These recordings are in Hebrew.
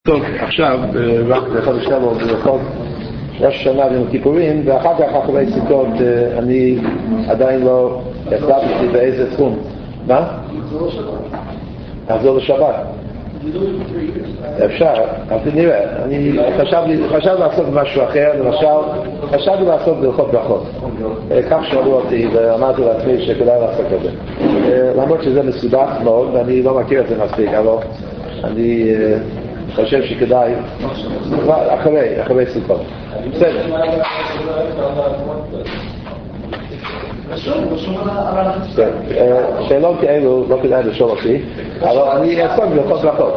טוב, עכשיו, רק בחודש שלו, בחודש ראש שנה ויום כיפורים, ואחר כך אחרי סוכות אני עדיין לא החלטתי באיזה תחום. מה? לחזור לשבת. אפשר, אבל נראה. אני חשב לעשות משהו אחר, למשל, חשבתי לעשות ברכות ברכות. כך שאלו אותי ואמרתי לעצמי שכדאי לעשות את זה. למרות שזה מסובך מאוד, ואני לא מכיר את זה מספיק, אבל אני חושב שכדאי אחרי סוכות. בסדר. שאלות כאלו לא כדאי לשאול אותי, אבל אני אעסוק ברכות ברכות.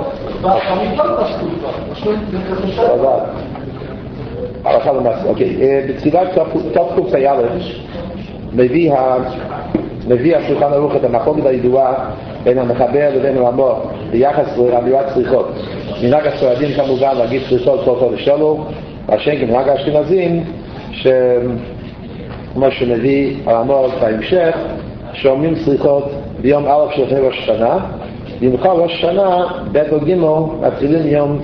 הלכה למעשה. בתחילת תקוף הילד מביא השולחן ערוך את המחלוקת הידועה בין המחבר לבין הרמב"ם ביחס לאמירת צריכות. מנהג הספרדים כמובן להגיד צריכות כל חודש שלו, והשני כמנהג האשכנזים כמו שמביא הרמב"ם בהמשך, שאומרים צריכות ביום א' של ראש השנה, במיוחד ראש השנה ב' או ג' מתחילים יום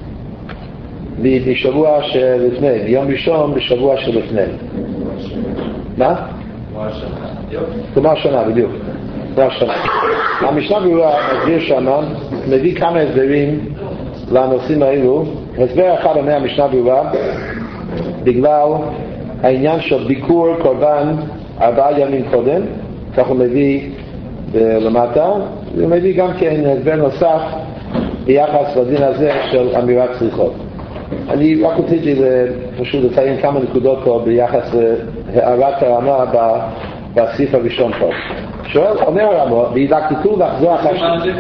בשבוע שלפני, ביום ראשון בשבוע שלפני. מה? כמו השנה, בדיוק. כמו השנה. המשנה ברורה מסביר שמה, מביא כמה הסברים לנושאים האלו. הסבר אחד אומר המשנה ברורה, בגלל העניין של ביקור קורבן 4 ימים קודם, כך הוא מביא למטה, הוא מביא גם כן הסבר נוסף ביחס לדין הזה של אמירת צריכות. אני רק רציתי פשוט לציין כמה נקודות פה ביחס להערת הרמה בסעיף הראשון פה. שואל, אומר הרמה, והדקתו לחזור אחרי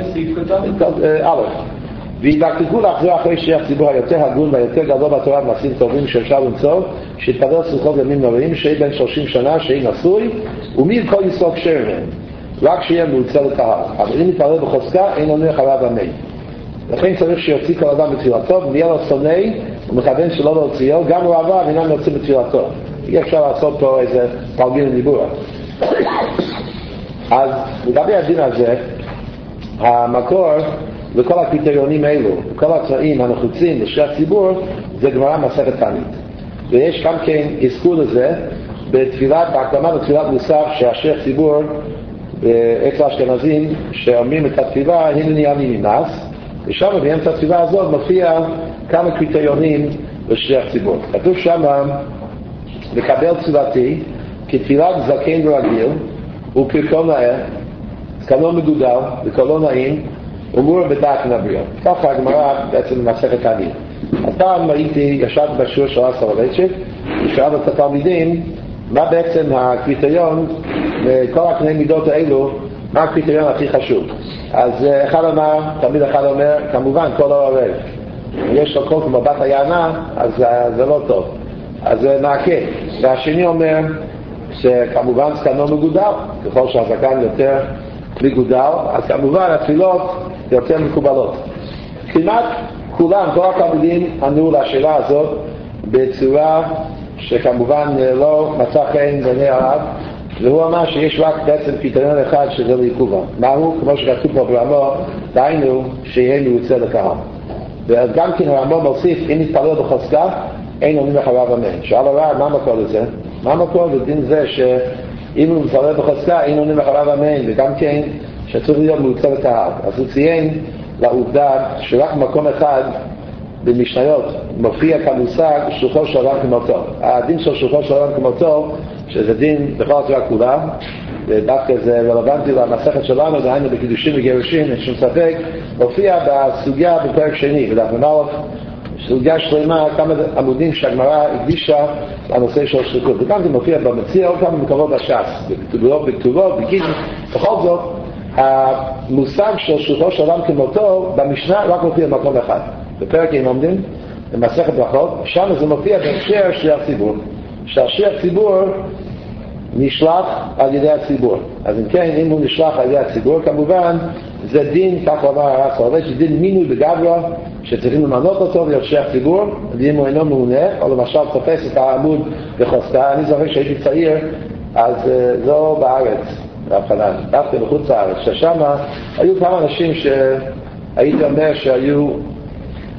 והדקתו לחזור אחרי שייך ציבור היותר הגון והיותר גדול בתורה ומעשים טובים שאפשר למצוא, שיתפלל סוכות ימים נוראים, שיהיה בן 30 שנה, שיהיה נשוי, ומי כל יסוד שרמן, רק שיהיה מוצא לקהל. אבל אם יתפלל בחוזקה, אין עונה חרב המת. לכן צריך שיוציא כל אדם בתפילתו, ונהיה לו שונא, ומכוון שלא להוציאו, גם הוא עבר ואינם יוצאים בתפילתו. אי אפשר לעשות פה איזה תרגיל דיבור. אז לגבי הדין הזה, המקור לכל הקריטריונים האלו, כל התנאים הנחוצים לשייך ציבור, זה גמרא מסכת תענית. ויש גם כן אזכור לזה בהקדמה לתפילת מוסף שהשייך ציבור אצל האשכנזים שאומרים את התפילה הנני אני ממס, ושם באמצע התפילה הזאת מופיע כמה קריטריונים לשייך ציבור. כתוב שם לקבל תפילתי כתפילת זקן ורגיל ופרקו נאה, זקנו מגודל וקולו נעים ומור בדעת נבריאה. ככה הגמרא בעצם במסכת תענית. הפעם ישבתי בשיעור של אסר רבצ'יק ושאלנו את התלמידים מה בעצם הקריטריון לכל הקני מידות האלו, מה הקריטריון הכי חשוב. אז תמיד אחד אומר כמובן כל העורב, יש לו כל כמו בת היענה אז זה לא טוב, אז זה מעקה. והשני אומר שכמובן זקנו מגודל, ככל שהזקן יותר מגודל אז כמובן התפילות יותר מקובלות. כמעט כולם, כל התלמידים ענו לשאלה הזאת בצורה שכמובן לא מצא חן בעיני הרב, והוא אמר שיש רק בעצם קריטריון אחד שזה לעיכובה. מהו? כמו שכתוב פה ברמב"ם, דהיינו שיהיה מיוצא לקהל. ואז גם כן הרמב"ם מוסיף, אם נתפלל בחוזקה, אין עונים אחריו אמן. שאל הרב, מה המקור לזה? מה המקור לדין זה שאם הוא מתפלל בחוזקה, אין עונים אחריו אמן, וגם כן שצריך להיות מיוצא לקהל. אז הוא ציין לעובדה שרק מקום אחד במשניות מופיע כמושג שלוחו של אדם כמותו. הדין של שלוחו של אדם כמותו, שזה דין בכל התורה כולה, ודווקא זה רלוונטי למסכת שלנו, דהיינו בקידושים וגירושים, אין שום ספק, מופיע בסוגיה בפרק שני, בדף מנהלך, סוגיה שלמה, כמה עמודים שהגמרא הקדישה לנושא של שליחות. וגם זה מופיע במציע, או כמה מקומות בש"ס, בכתובות, בגילים. בכל זאת, המושג של שלוחו של אדם כמותו, במשנה רק מופיע במקום אחד. בפרק הם עומדים, במסכת ברכות, שם זה מופיע בהקשר שליח ציבור. שהשליח ציבור נשלח על ידי הציבור. אז אם כן, אם הוא נשלח על ידי הציבור, כמובן, זה דין, כך הוא אמר הרב סולובייצ'יק, זה דין מינוי בגברא, שצריכים למנות אותו להיות שליח ציבור, ואם הוא אינו מעונה, או למשל תופס את העמוד בחוזקה. אני זוכר שהייתי צעיר, אז לא בארץ, בהבחנה, דווקא בחוץ לארץ, ששם היו כמה אנשים שהייתי אומר שהיו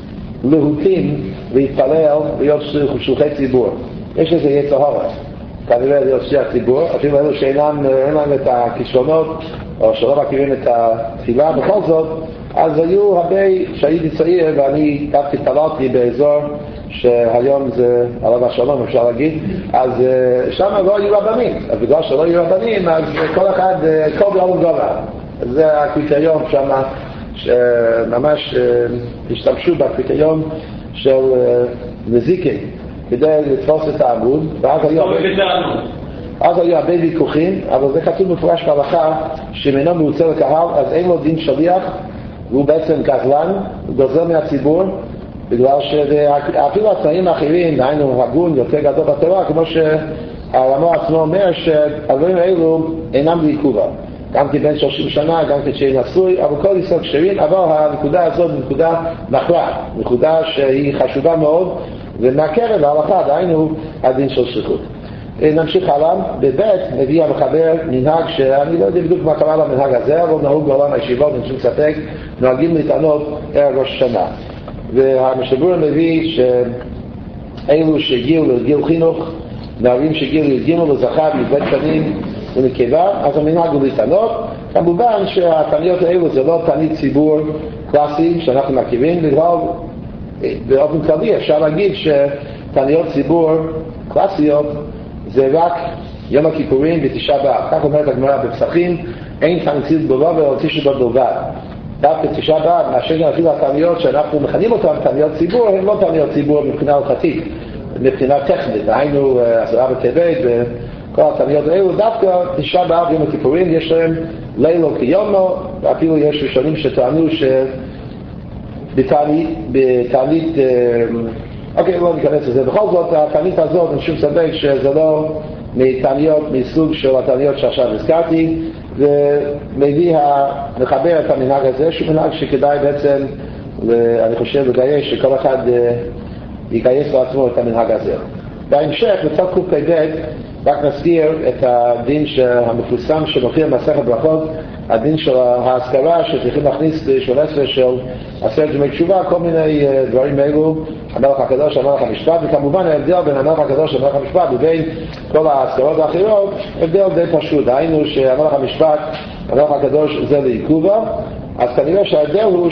להוטים להתפלל להיות שלוחי ציבור. יש איזה יצר הרע, כנראה להיות שליח ציבור, אפילו אלו שאינם להם את הכישרונות או שלא מכירים את התפילה, בכל זאת אז היו הרבה, שהייתי צעיר ואני דווקא התפללתי באזור שהיום זה עליו השלום אפשר להגיד, אז שם לא היו רבנים, אז בגלל שלא היו רבנים אז כל אחד כל בעולם גובה, זה הקריטריון שם שממש השתמשו בקריטריון של נזיקין כדי לתפוס את העמוד, ואז היו הרבה ויכוחים, אבל זה כתוב מפורש בהלכה שאם אינו מרוצה לקהל אז אין לו דין שליח, והוא בעצם גזלן, הוא גוזל מהציבור, בגלל שאפילו התנאים האחרים, דהיינו הגון יותר גדול בתורה, כמו שהרמ"א עצמו אומר שהדברים האלו אינם בעיכובה, גם כבן 30 שנה, גם כשאין נשוי, אבל כל יסוד כשרים, אבל הנקודה הזאת היא נקודה מכרעת, נקודה שהיא חשובה מאוד ומעכבת להלכה, דהיינו הדין של שליחות. נמשיך הלאה. בבית מביא המחבר מנהג שאני לא יודע בדיוק מה קרה למנהג הזה, אבל נהוג בעולם הישיבות, אין שום ספק, נוהגים להתענות ערב ראש השנה. והמשבר מביא שאלו שהגיעו לגיל חינוך, נערים שהגיעו לגיל לזכר מבית שנים ונקבה, אז המנהג הוא להתענות. כמובן שהתעניות האלו זה לא תענית ציבור קלאסי שאנחנו מכירים, בגלל באופן כללי אפשר להגיד שתעניות ציבור קלאסיות זה רק יום הכיפורים ותשעה באב. כך אומרת הגמרא בפסחים, אין תענית בלבד אלא תשעה באב בלבד. דווקא תשעה באב, מאשר גם אפילו התעניות שאנחנו מכנים אותן תעניות ציבור, הן לא תעניות ציבור מבחינה הלכתית, מבחינה טכנית, היינו עשרה בטבת וכל התעניות האלו, דווקא תשעה באב יום הכיפורים יש להם לילה כיומו, ואפילו יש ראשונים שטענו בתענית אוקיי, לא ניכנס לזה. בכל זאת, התענית הזאת, אין שום ספק שזה לא מתעניות מסוג של התעניות שעכשיו הזכרתי, ומביא המחבר את המנהג הזה, שהוא מנהג שכדאי בעצם, אני חושב, לגייס שכל אחד ייגייס לעצמו את המנהג הזה. בהמשך, בצד קפ"ב, רק נזכיר את הדין המפורסם שמופיע במסכת ברכות, הדין של ההזכרה שצריכים להכניס ל-18 של 10 דמי תשובה, כל מיני דברים אלו, המלך הקדוש, המלך המשפט, וכמובן ההבדל בין המלך הקדוש למלך המשפט ובין כל ההזכרות האחרות, הבדל די פשוט, היינו שהמלך המשפט, המלך הקדוש זה לעיכובה, אז כנראה שההבדל הוא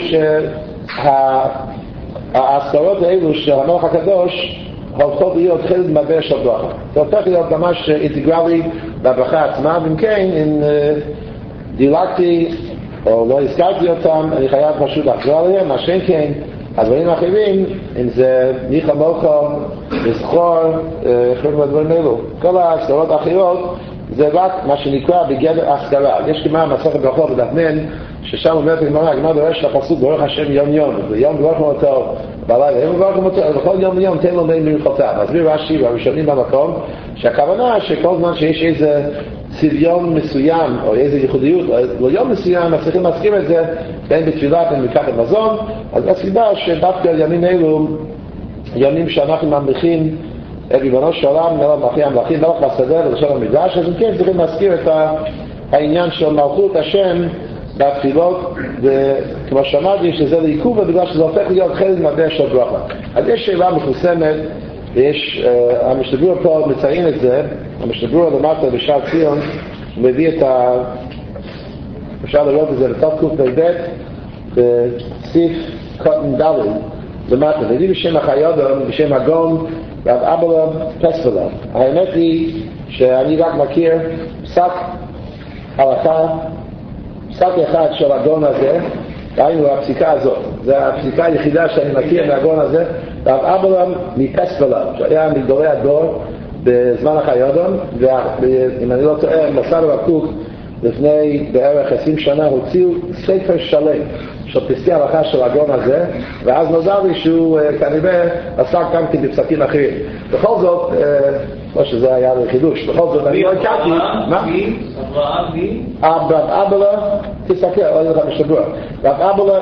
שההזכרות האלו של המלך הקדוש הולכות להיות חלק מהבר של ברכה. זה הופך להיות ממש אינטגרלי בברכה עצמה, ואם כן, אם דילגתי או לא הזכרתי אותם, אני חייב פשוט לחזור עליהם, מה שאין כן, הדברים האחרים, אם זה מיכה מולכו, לזכור, חלק מהדברים האלו. כל ההזכרות האחרות זה רק מה שנקרא בגדר הזכרה. יש כמה מסכת ברכות בדף מ' ששם אומרת הגמרא דורש לפסוק ברוך השם יום יום, ויום ברכו אותו בלילה, יום ברכו אותו, ובכל יום יום תן לו מי מלכותיו. מסביר רש"י והראשונים במקום שהכוונה שכל זמן שיש איזה צביון מסוים או איזה ייחודיות או יום מסוים, אז צריכים להזכיר את זה בין בתפילה בין ברכת מזון. אז הסיבה שדווקא ימים אלו ימים שאנחנו ממליכים את ריבונו של עולם, מלך מלכי המלכים, מלך השדה ולשון המקדש, אז כן צריכים להזכיר את העניין של מלכות השם בתפילות, וכמו שאמרתי שזה לעיכוב בגלל שזה הופך להיות חלק מהבר של ברכה. אז יש שאלה מפורסמת, ויש המשתברור פה מציין את זה, המשתברור למטה בשער ציון מביא את אפשר לראות את זה בתת קפ"ב בסעיף קוטן ד' למטה, מביא בשם החיודון, בשם הגאון רב אבלה פספלה. האמת היא שאני רק מכיר פסק הלכה, פסק אחד של הגאון הזה, ראינו הפסיקה הזאת, זו הפסיקה היחידה שאני מכיר מהגאון הזה, רב אבלה מפספלה, שהיה מגדולי הדור בזמן החיודון, ואם אני לא טועה, מסר הרב קוק לפני בערך 20 שנה הוציאו ספר שלם של פסקי הלכה של הגאון הזה, ואז נודע לי שהוא כנראה עסק גם כן בפסקים אחרים. בכל זאת, לא שזה היה לחידוש, בכל זאת אני לא הכרתי, מה? רב אבלה, תסתכל, עוד לך משתברור, רב אבלה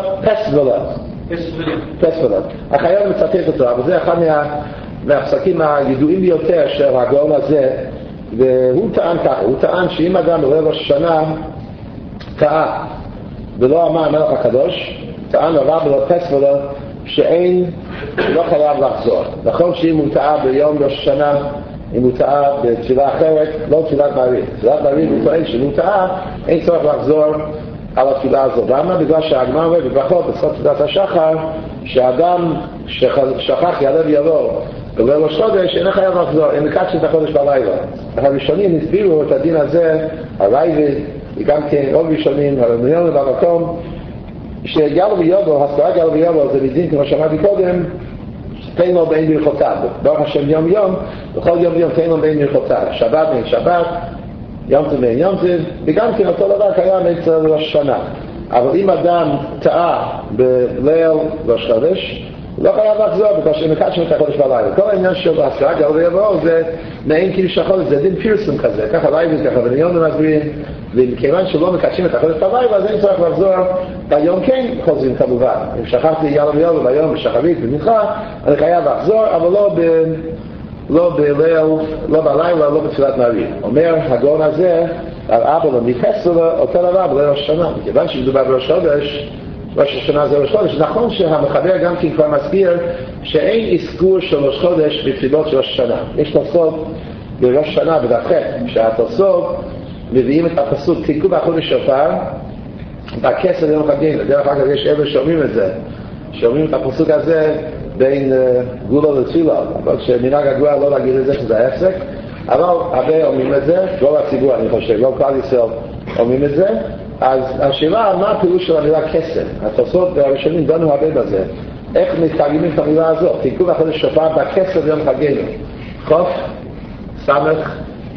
פספלה. החיון מצטט אותו, אבל זה אחד מהפסקים הידועים ביותר של הגאון הזה, והוא טען ככה, הוא טען שאם אדם ברבע השנה טעה ולא אמר המלך הקדוש, טען רב אבלה פספלה שאין הוא לא חייב לחזור. נכון שאם הוא טעה ביום ראש השנה, אם הוא טעה בתפילה אחרת, לא תפילת מעריב. תפילת מעריב הוא טוען שאם הוא טעה, אין צורך לחזור על התפילה הזאת. למה? בגלל שהגמרא אומר בברכות בסוף תפילת השחר, שהאדם ששכח יעלה ויבוא בליל ראש חודש, אין חייב לחזור, אין מקדשים את החודש בלילה. הראשונים הסבירו את הדין הזה, הרייבד, וגם כן עוד ראשונים, הרמיון במקום, שגל ויובו, הסברה גל ויובו, זה בדין כמו שאמרתי קודם, תן לו בין ברכותיו. ברוך השם יום יום, בכל יום יום תן לו בין ברכותיו. שבת בין שבת, יום טוב בין יום טוב, וגם כן אותו דבר קיים אצל ראש השנה. אבל אם אדם טעה בליל ראש חודש, הוא לא חייב לחזור, בגלל שמקדשים את החודש בלילה. כל העניין של הסברה גל ויובו זה מעין קידוש החודש, זה דין פירסום כזה, ככה לייבס, ככה בניון ומסבירים, ומכיוון שלא מקדשים את החודש בלילה, אז אין צריך לחזור. ביום כן חוזרים כמובן. אם שכחתי יאללה ויאללה ביום בשחרית במנחה, אני חייב לחזור, אבל לא בליל, לא בלילה, לא בתפילת מעריב. אומר הגאון הזה, על אבא מפסל אותו דבר בליל ראש השנה. מכיוון שמדובר בראש חודש, ראש השנה זה ראש חודש. נכון שהמחבר גם כן כבר מסביר שאין אזכור של ראש חודש בתפילות של ראש השנה. יש תוספות בראש השנה בדף ח' שהתוספות מביאים את הפסוק תיקו בחודש שופר בכסר יום חגים. דרך אגב יש אלה שאומרים את זה, שאומרים את הפסוק הזה בין גאולה לתפילה, אבל שמנהג הגאולה לא להגיד את זה שזה ההפסק, אבל הרבה אומרים את זה, לא הציבור אני חושב, לא כלל ישראל אומרים את זה. אז השאלה מה הפירוש של המילה כסר, התוספות והראשונים דנו הרבה בזה, איך מתרגמים את המילה הזאת, תיקו בחודש שופר בכסר יום חגים, חוף סמך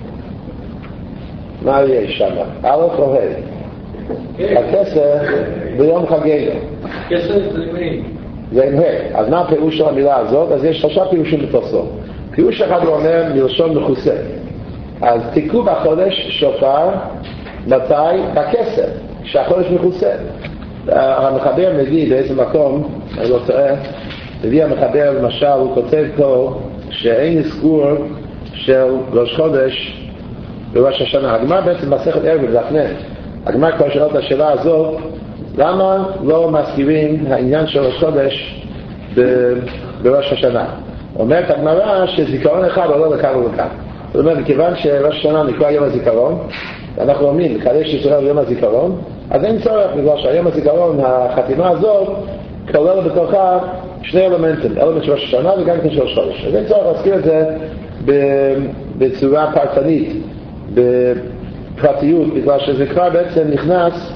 מה יש שם? א' או ה'? הכסר ביום חגנו. כסר זה עם זה עם ה'. אז מה הפירוש של המילה הזאת? אז יש שלושה פירושים בתוספות. פירוש אחד הוא אומר מלשון מכוסה. אז תיקו בחודש שופר מתי? בכסר, כשהחודש מכוסה. המחבר מביא באיזה מקום, אני לא טועה, מביא המחבר למשל, הוא כותב פה שאין אזכור של ראש חודש בראש השנה. הגמרא בעצם מסכת ערב בדף נ', הגמרא כבר שאלה את השאלה הזאת, למה לא מזכירים העניין של ראש חודש בראש השנה? אומרת הגמרא שזיכרון אחד עולה לכאן ולכאן. זאת אומרת, מכיוון שראש השנה נקרא יום הזיכרון, אנחנו אומרים, לקדש ישראל יום הזיכרון, אז אין צורך, בגלל שהיום הזיכרון, החתימה הזאת, כולל בתוכה שני אלמנטים, אלמנט של ראש השנה וגם כן של ראש חודש. אז אין צורך להזכיר את זה בצורה פרטנית, בפרטיות, בגלל שזה כבר בעצם נכנס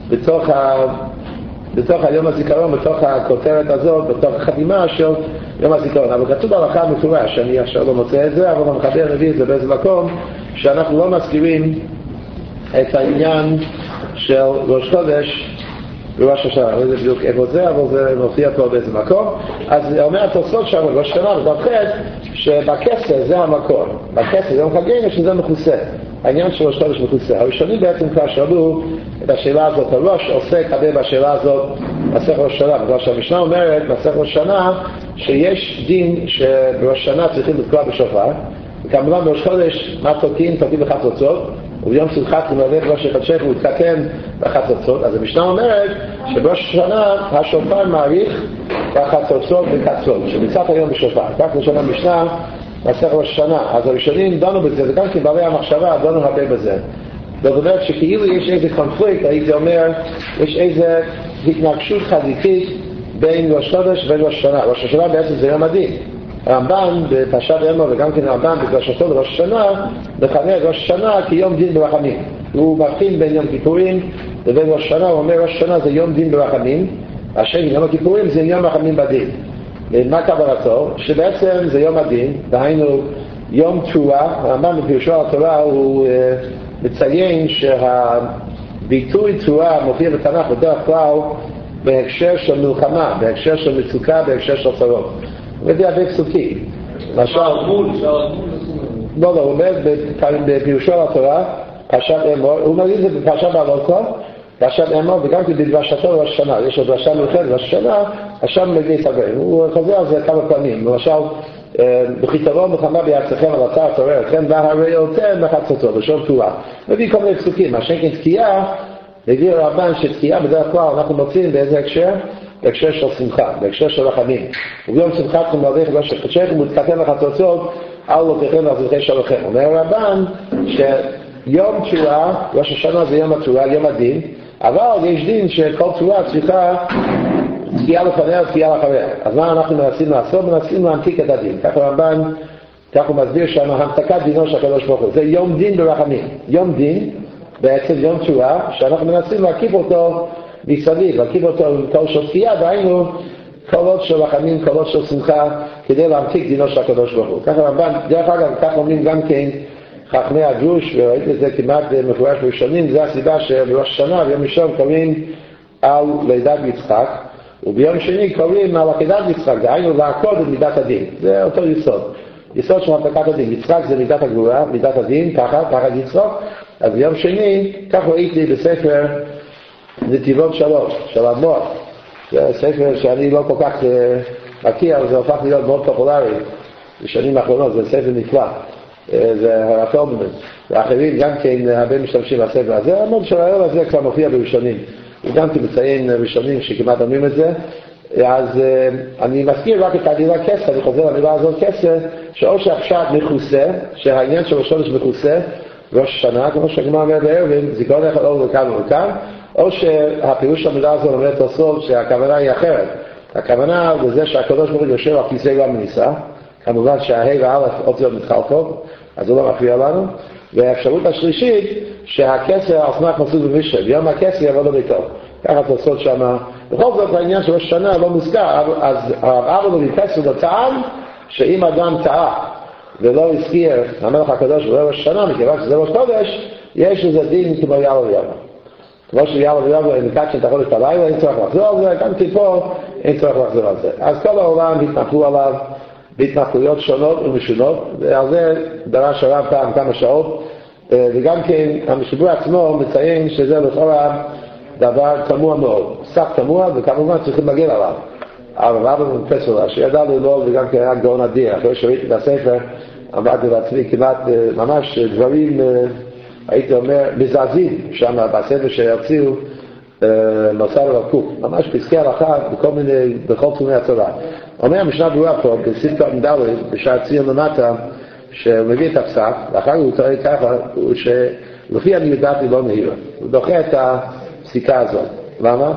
בתוך היום הזיכרון, בתוך הכותרת הזאת, בתוך החתימה של יום הזיכרון. אבל כתוב בהלכה מפורש, שאני עכשיו לא מוצא את זה, אבל המחבר מביא את זה באיזה מקום, שאנחנו לא מזכירים את העניין של ראש חודש בראש השנה. לא יודע בדיוק איפה זה, אבל זה מופיע פה באיזה מקום. אז אומר התוספות שם בראש השנה ותפחד שבכסר זה המקור, בכסר זה יום חגים שזה מכוסה, העניין של ראש חודש מכוסה. הראשונים בעצם כבר שאלו את השאלה הזאת, הראש עוסק הרבה בשאלה הזאת מסכת ראש השנה, בגלל שהמשנה אומרת מסכת ראש השנה שיש דין שבראש השנה צריכים לתקוע בשופר, וכמובן בראש חודש מה תוקעים בחצוצות, וביום שמחת למלך ראש חדשך הוא התקטן בחצוצות. אז המשנה אומרת שבראש השנה השופר מעריך בחצוצות וקצות, שמצאת היום בשופר. כך לשון המשנה מסכת ראש השנה. אז הראשונים דנו בזה, וגם כי בעלי המחשבה דנו הרבה בזה. זאת אומרת שכאילו יש איזה קונפליקט, הייתי אומר, יש איזה התנגשות חזיתית בין ראש חודש ובין ראש השנה. ראש השנה בעצם זה יום הדין. הרמב"ן בפרשת אמור וגם כן הרמב"ן בדרשתו לראש השנה מכנה ראש השנה כיום דין ברחמים. הוא מבחין בין יום כיפורים לבין ראש השנה, הוא אומר ראש השנה זה יום דין ברחמים, השני יום הכיפורים זה יום רחמים בדין. מה כוונתו? שבעצם זה יום הדין, דהיינו יום תרועה. הרמב"ן בפירושו על התורה הוא מציין שהביטוי תרועה מופיע בתנ"ך בדרך כלל בהקשר של מלחמה, בהקשר של מצוקה, בהקשר של צרות. הוא מביא הרבה פסוקים. למשל, לא, הוא אומר בפירושו על התורה, פרשת אמור, הוא מביא את זה בפרשת בעלותו, פרשת אמור, וגם בדרשתו לראש השנה. יש לו דרשה מיוחדת לראש השנה, עכשיו מביא את הרבה. הוא חוזר על זה כמה פעמים. למשל, בכיתרון מלחמה ביחסכם על אתר התורה, כן, והראיותיהם בחצוצות, לשון תרועה. מביא כל מיני פסוקים. מה שכן תקיעה, הביא הרמב"ן שתקיעה בדרך כלל אנחנו מוצאים באיזה הקשר, בהקשר של שמחה, בהקשר של רחמים. וביום שמחתכם ועבדיכם וחודשיכם ותקטן לחצוצות על לוקחים ועזריכי שלכם. אומר הרמב"ן שיום תשועה, ראש השנה זה יום התשועה, יום הדין, אבל יש דין שכל תשועה צריכה תקיעה לפניה ותקיעה לאחריה. אז מה אנחנו מנסים לעשות? מנסים להמתיק את הדין. כך הרמב"ן, כך הוא מסביר שם, המתקת דינו של הקדוש ברוך הוא. זה יום דין ברחמים. יום דין, בעצם יום תשועה, שאנחנו מנסים להקיף אותו מסביב, להקיף אותו עם קול של תקיעה, והיינו קולות של רחמים, קולות של שמחה, כדי להמתיק דינו של הקדוש ברוך הוא. כך הרמב"ן, דרך אגב, כך אומרים גם כן חכמי הגרוש, וראיתי את זה כמעט מפורש בראשונים, זה הסיבה שבראש השנה, ביום ראשון קוראים על לידת יצחק, וביום שני קוראים על עקדת יצחק, דהיינו לעקוד את מידת הדין. זה אותו יסוד. יסוד של המתקת הדין. יצחק זה מידת הגבורה, מידת הדין, ככה יצחק. אז ביום שני, כך ראיתי בספר נתיבות 3, של אדמו"ר. זה ספר שאני לא כל כך מכיר, אבל זה הופך להיות מאוד פופולרי בשנים האחרונות, זה ספר נפלא. זה הרפורמנט. ואחרים גם כן הרבה משתמשים בספר הזה. המון של היום הזה כבר מופיע בראשונים. הוא גם כן מציין ראשונים שכמעט אומרים את זה. אז אני מזכיר רק את המילה כסר, אני חוזר למילה הזאת כסר, שאו שהפשט מכוסה, שהעניין של ראש חודש מכוסה, ראש השנה, כמו שהגמרא אומר בערבים, זיכרון אחד אור לכאן ולכאן, או שהפירוש של המילה הזאת אומר תוספות שהכוונה היא אחרת. הכוונה לזה שהקדוש ברוך הוא יושב על כיסא גם מניסה, כמובן שההי והאלף אותיות מתחלקות, אז הוא לא מפריע לנו. והאפשרות השלישית, שהכסר על סמך מסוג במשל, ביום הכסר יבוא לביתו. ככה תוספות שם. בכל זאת העניין של ראש השנה לא מוזכר, אז הרב אבא מפסק לטעם שאם אדם טעה ולא הזכיר המלך הקדוש ולא ראש השנה, מכיוון שזה ראש חודש, יש איזה דין כמו יאללה ויאללה. כמו שיאללה ויאללה אין קדשן את החודש הלילה, אין צורך לחזור על זה, גם פה אין צורך לחזור על זה. אז כל העולם התנחלו עליו בהתנחלויות שונות ומשונות, ועל זה דרש הרב פעם כמה שעות, וגם כן המשבוע עצמו מציין שזה לכאורה דבר תמוה מאוד, סך תמוה, וכמובן צריכים להגן עליו. אבל רב מפסולה, שידע ללמוד וגם כן היה גאון אדיר, אחרי שראיתי את הספר, אמרתי לעצמי כמעט ממש דברים, הייתי אומר, מזעזעים שם בספר שהרציעו מוסר הרב קוק, ממש פסקי הלכה בכל תחומי התורה. אומר המשנה ברורה פה, בספר מד' בשער ציון למטה, שהוא מביא את הפסק, ואחר הוא טוען ככה, שלפי אני ידעתי לא נהיר. הוא דוחה את הפסיקה הזאת. למה?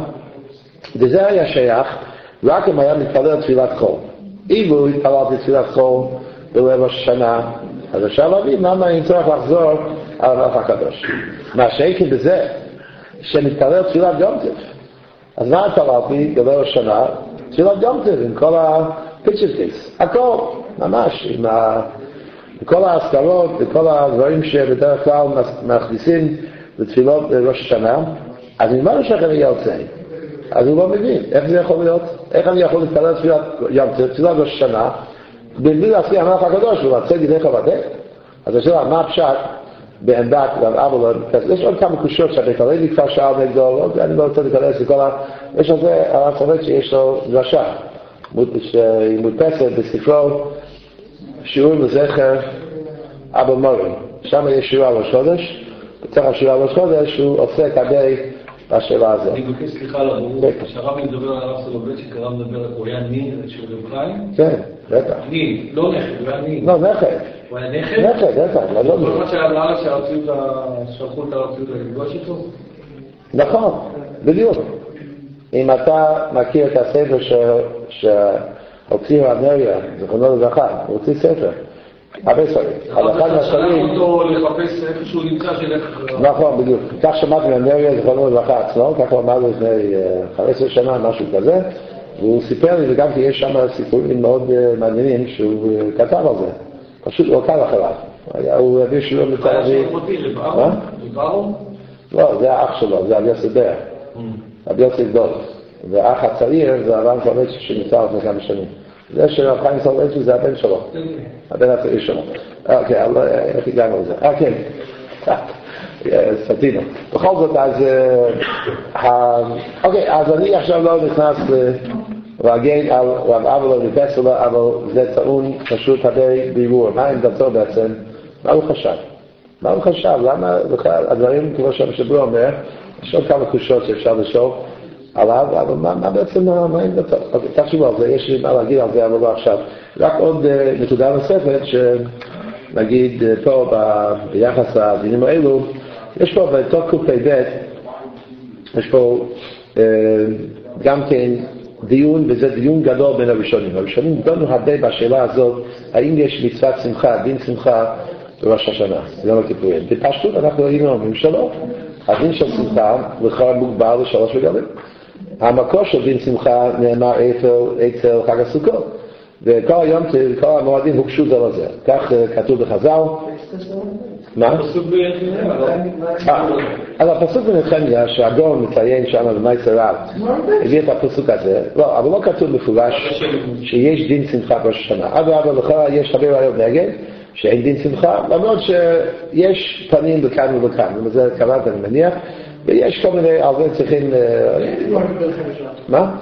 וזה היה שייך, רק אם היה מתפלל תפילת חול. אם הוא התפלל תפילת חול בלב השנה, אז אפשר להבין למה אין צריך לחזור על המלך הקדוש. מה שהייתי בזה, שמתפלל תפילת יום טוב. אז מה התפללתי בלב השנה? תפילת יום טוב, עם כל הפיצ'רטיס. הכל, ממש, עם כל ההזכרות וכל הדברים שבדרך כלל מכניסים לתפילות ראש השנה. אז ממה לשכם יהיה יוצא? אז הוא לא מבין, איך זה יכול להיות? איך אני יכול להתפלל תפילת יום טוב, תפילת ראש השנה, בלי להזכיר המלך הקדוש ולצאת ידיך ועבדיך? אז השאלה, מה הפשט בעמדת רב אבא? יש עוד כמה קושות שהבקרי לי כבר שאל נגדו, אני לא רוצה להיכנס לכל יש על זה, הרב סובר שיש לו דרשה, שהיא מודפסת בספרו שיעורים לזכר אבא מורי. שם יש שיעור על ראש חודש, בצריך השיעור על ראש חודש הוא עוסק הרבה בשאלה הזאת. אני מבקש סליחה על הברור, שהרב מדבר על הרב סולובייצ'יק, הרב מדבר, הוא היה נין של רב חיים? כן, בטח. נין, לא נכד, הוא היה נין. לא, נכד. הוא היה נכד? נכד, בטח, לא נין. כל מה שהיה לארץ שלחו את הרב ציוד לפגוש איתו? נכון, בדיוק. אם אתה מכיר את הספר שהוציאו אנריה, זכרונו לברכה, הוא הוציא ספר. הרבה ספרים. אבל אתה שלח אותו לחפש איפה שהוא נמצא שלך... נכון, בדיוק. כך שמעתי מאנריה, זכרונו לברכה עצמו, כך הוא אמר לפני 15 שנה, משהו כזה, והוא סיפר לי, וגם כי יש שם סיפורים מאוד מעניינים שהוא כתב על זה. פשוט הוא עקב אחריו. הוא הביא שיעור מתל אביב. לבאו? לא, זה האח שלו, זה אבי הסדר. אבי הסדר. והאח הצעיר זה הרב סולובייצ'יק שנמצא לפני כמה שנים. זה שרב חיים סולובייצ'יק זה הבן שלו. הבן הצעיר שלו. אוקיי, איך הגענו לזה? אוקיי. סתינו. בכל זאת, אז... אוקיי, אז אני עכשיו לא נכנס להגן על רב אבא מפסולה, אבל זה טעון פשוט הרבה בירור. מה עמדתו בעצם? מה הוא חשב? מה הוא חשב? למה בכלל הדברים, כמו שהמשבוע אומר, יש עוד כמה קושות שאפשר לשאול, עליו, אבל מה בעצם, מה אין בטוח? אז תחשבו על זה, יש לי מה להגיד על זה, אבל לא עכשיו. רק עוד נקודה נוספת, שנגיד פה ביחס לדינים האלו, יש פה בתוך קופי ב' יש פה גם כן דיון, וזה דיון גדול בין הראשונים. הראשונים דנו הרבה בשאלה הזאת, האם יש מצוות שמחה, דין שמחה בראש השנה, יום הכיפורים. בפשטות אנחנו אומרים שלא. הדין של שמחה לכאורה מוגבל לשלוש רגלים. המקור של דין שמחה נאמר אצל חג הסוכות. וכל היום, כל המועדים הוקשו זה לזה. כך כתוב בחז"ל. מה? אז הפסוק בנחמיה שהגאון מציין שם במייסר רב הביא את הפסוק הזה, לא, אבל לא כתוב מפורש שיש דין שמחה בראש השנה. אבל לכאורה יש הרבה ראיות נגד שאין דין שמחה, למרות שיש פנים לכאן ולכאן, וזה קראת אני מניח, ויש כל מיני, על זה צריכים... מה?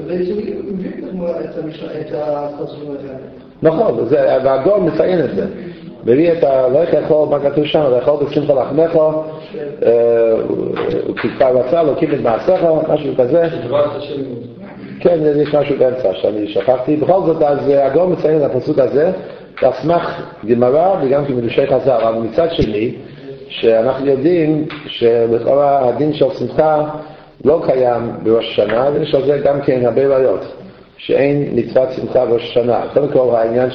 נכון, והגאון מציין את זה. מביא את לא יכול, מה כתוב שם, לאכול בשמחה לחמך, וכבר רצה להקים את מעשיך, משהו כזה. כן, יש משהו באמצע שאני שכחתי. בכל זאת, אז הגאון מציין את הפסוק הזה, תסמך גמרא וגם כמדושי חז"ל. אבל מצד שני, שאנחנו יודעים שלכאורה הדין של שמחה לא קיים בראש השנה, ויש על זה גם כן הרבה ראיות, שאין מצוות שמחה בראש השנה. קודם כל העניין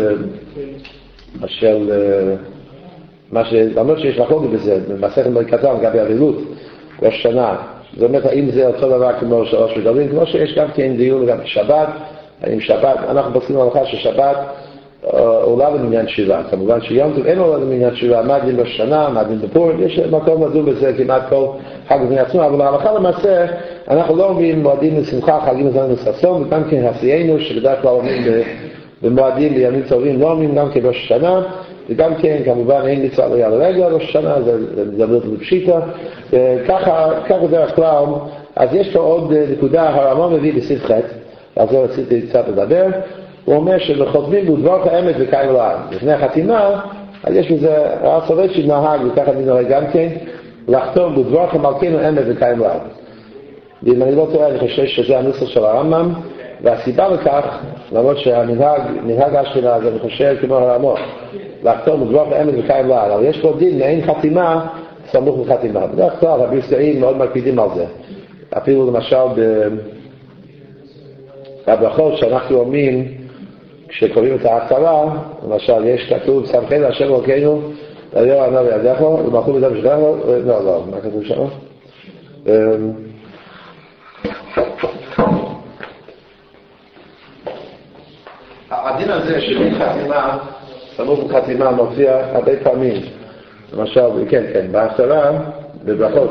למרות שיש מחלוקת בזה, במסכת מרקתם, גם באבלות, ראש השנה, זאת אומרת, האם זה אותו דבר כמו שלוש רגלים, כמו שיש גם כן דיון גם בשבת, האם שבת, אנחנו פוסקים הלכה ששבת עולה במניין שיבה, כמובן שיום טוב אין עולה במניין שיבה, מה דין בראש השנה, מה דין בפורים, יש מקום לדון בזה כמעט כל חג בפני עצמו, אבל ההלכה למעשה, אנחנו לא אומרים מועדים לשמחה, חגים לזמן וששון, וגם כן הסיינו, שבדרך כלל אומרים במועדים בימים טובים, לא אומרים גם כראש השנה, וגם כן כמובן אין מצווה לא יעלה רגע ראש השנה, זה מדבר בפשיטה, ככה דרך כלל. אז יש פה עוד נקודה, הרמב"ם מביא בסעיף ח', על זה רציתי קצת לדבר. הוא אומר שבחותמים בדבר האמת וקיים לעד. לפני החתימה, אז יש בזה, הרב סולובייצ'יק נהג, וככה אני נראה גם כן, לחתום בדבר המלכנו אמת וקיים לעד. ואם אני לא טועה, אני חושב שזה הנוסח של הרמב"ם, והסיבה לכך, למרות שהמנהג השכינה, אז אני חושב כמו הרמב"ם, לחתום בדבר האמת וקיים לעד. אבל יש פה דין, מעין חתימה, סמוך לחתימה. בדרך כלל, הביסאים מאוד מקפידים על זה. אפילו למשל בברכות שאנחנו אומרים, כשקוראים את ההכרה, למשל יש כתוב סמכי להשם אלוקינו ליאור ענה בידיך ומלכות בדם שלך, לא, מה כתוב שם? הדין הזה שבין חתימה, סמוך לחתימה מופיע הרבה פעמים, למשל, כן, בהכרה, בברכות.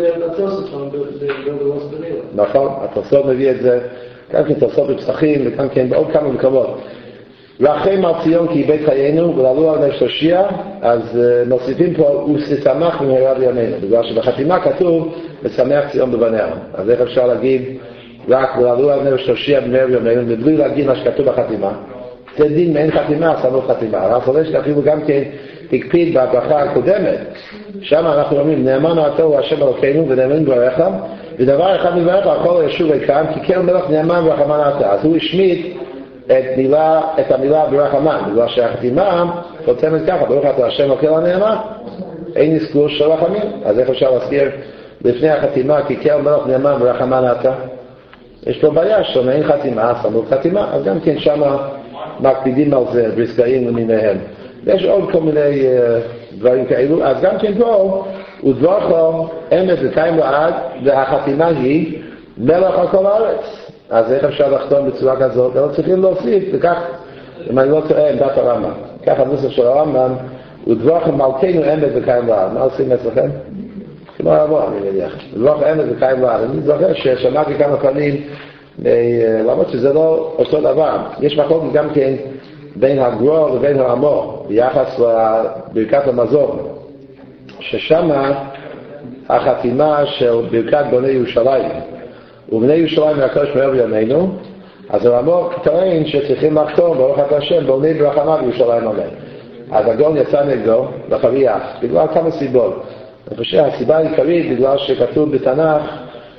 נכון, התוספות מביא את זה, גם כן תוספות בפסחים, וגם כן בעוד כמה מקומות. ואחרי על ציון כי איבד חיינו ולעלו על נפש תושיע, אז מוסיפים פה וששמח במהרה בימינו, בגלל שבחתימה כתוב ושמח ציון בבניה. אז איך אפשר להגיד רק ולעלו על נפש תושיע במהרה בימינו מבלי להגיד מה שכתוב בחתימה? זה דין מעין חתימה, סמוך חתימה. הרב סולובייצ'יק אפילו גם כן הקפיד בברכה הקודמת, שם אנחנו אומרים נאמן אתה הוא השם אלוקינו ונאמן ברך, ודבר אחד מברך הכל ישוב ריקם כי כן מלך נאמן ורחמן אתה. אז הוא השמיט את המילה ברחמן, בגלל שהחתימה חותמת ככה, ברוך אתה השם אלוקינו הנאמן, אין אזכור של רחמים. אז איך אפשר להזכיר לפני החתימה כי כן מלך נאמן ורחמן אתה? יש פה בעיה שאין חתימה, סמוך חתימה, אז גם כן שם מקפידים על זה בריסקאים למיניהם. יש עוד כל מיני דברים כאלו, אז גם כן פה ודברך אמת וקיים לעד, והחתימה היא מלך על כל הארץ. אז איך אפשר לחתום בצורה כזאת? לא צריכים להוסיף, וכך, אם אני לא טועה, עמדת הרמב"ם. כך הנוסח של הרמב"ם, ודברך מלכנו אמת וקיים לעד. מה עושים אצלכם? כמו הרמב"ם, אני מניח. ודברך אמת וקיים לעד. אני זוכר ששמעתי כמה פעמים, למרות שזה לא אותו דבר. יש מחלוקת גם כן בין הגרור ובין האמור ביחס לברכת המזון, ששם החתימה של ברכת בני ירושלים ובני ירושלים מהקדוש ברוך הוא בימינו, אז האמור טוען שצריכים לחתום ברוך אתה השם בני ברחמה בירושלים אמן. אז הגאון יצא נגדו לחריח בגלל כמה סיבות. אני חושב הסיבה העיקרית בגלל שכתוב בתנ"ך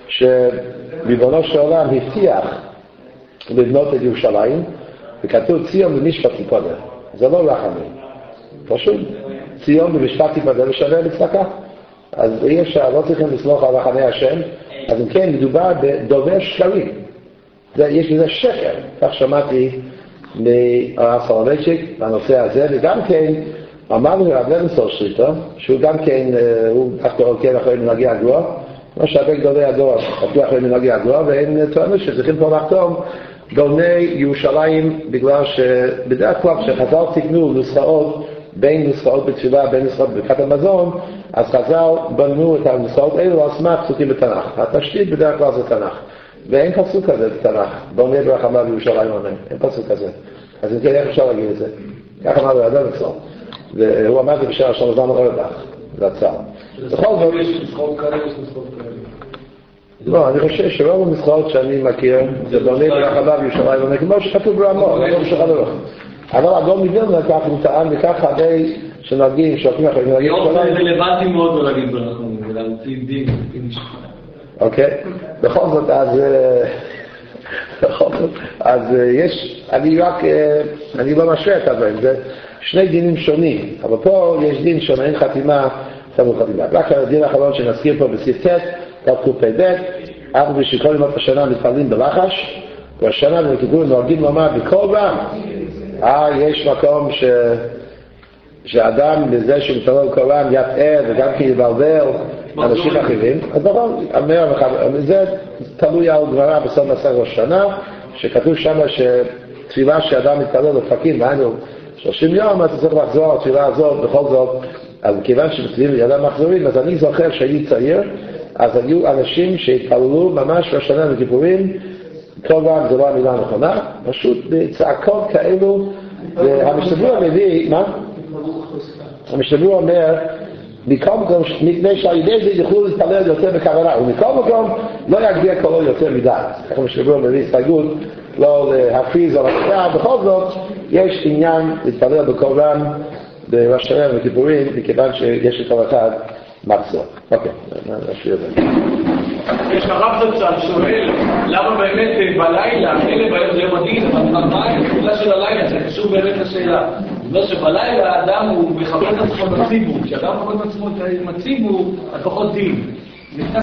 שריבונו של עולם הבטיח לבנות את ירושלים, וכתוב ציון במשפט תיפדה. זה לא רחמים, פשוט ציון במשפט תיפדה ושווה לצדקה. אז אי אפשר, לא צריכים לסמוך על רחמי השם. אז אם כן, מדובר בדובר שקרים. יש לזה שקר, כך שמעתי מהרב סולובייצ'יק בנושא הזה, וגם כן אמרנו לרב לוינסון שליטה, שהוא גם כן, הוא דווקא עוקב אחרי מנהגי הגרוע, כמו שהרבה גדולי הדור עקבו אחרי מנהגי הגרוע, והם טוענו שצריכים פה לחתום גאוני ירושלים, בגלל שבדרך כלל כשחז"ל תיקנו נוסחאות, בין נוסחאות בתפילה, בין נוסחאות בברכת המזון, אז חז"ל בנו את הנוסחאות האלו על סמך פסוקים בתנ"ך. התשתית בדרך כלל זה תנ"ך. ואין פסוק כזה בתנ"ך, בונה ברחמיו בירושלים אמן, אין פסוק כזה. אז אם כן, איך אפשר להגיד את זה? כך אמר לו אדם אצלו, והוא אמר את זה בשעה שלוש זמן אורדך, זה הצער. בכל זאת... יש נוסחאות כאלה, יש נוסחאות כאלה. לא, אני חושב שרוב המסחרות שאני מכיר, זה בונה ברחמיו בירושלים אמן, כמו שכתוב ברמות, לא משחד אורך. אבל אדום מווילנה כך הוא טען וכך הרי שנרגיש, שופטים אחרים, נרגיש זה רלוונטי מאוד לא להגיד ברחמים, ולהמציא דין, אוקיי? בכל זאת, אז יש, אני לא משווה את הדברים, זה שני דינים שונים, אבל פה יש דין שונה, אין חתימה, סמוך חתימה. רק הדין האחרון שנזכיר פה בסעיף ט', תקפ"ב, אנחנו בשכל ימות השנה מתפללים בלחש, והשנה בכיפורים נוהגים לומר בקול רם, יש מקום שאדם בזה שמתפלל בקול רם יטעה וגם כי יבלבל אנשים אחרים, אז נכון, זה תלוי על גמרא בסוף מסכת ראש השנה, שכתוב שם שתפילה שאדם מתפלל לפקים, דהיינו 30 יום, אז צריך לחזור על התפילה הזאת, בכל זאת, אז כיוון שמתפללים לידם מחזורים, אז אני זוכר שהייתי צעיר, אז היו אנשים שהתפללו ממש בשנה בכיפורים, כל רם זה לא המילה הנכונה, פשוט בצעקות כאלו, והמשתבר מביא, מה? המשתבר אומר, מכל מקום, מפני שעל ידי זה יוכלו להתפלל יותר בכוונה, ומכל מקום לא יגביה קולו יותר מדי. כך המשתבר מביא הסתייגות, לא להפריז על הכתב, בכל זאת יש עניין להתפלל בקול רם בראש השנה ובכיפורים, מכיוון שיש לכל אחד מחזור. אוקיי, נשאיר את זה. יש הרב זצ"ל שואל, למה באמת בלילה, אלה ביום זה יום הדין, אבל מה הנקודה של הלילה? זה קשור באמת לשאלה. זאת אומרת שבלילה האדם הוא מכבד את עצמו בציבור, כשאדם מכבד את עצמו עם הציבור, אז פחות דין.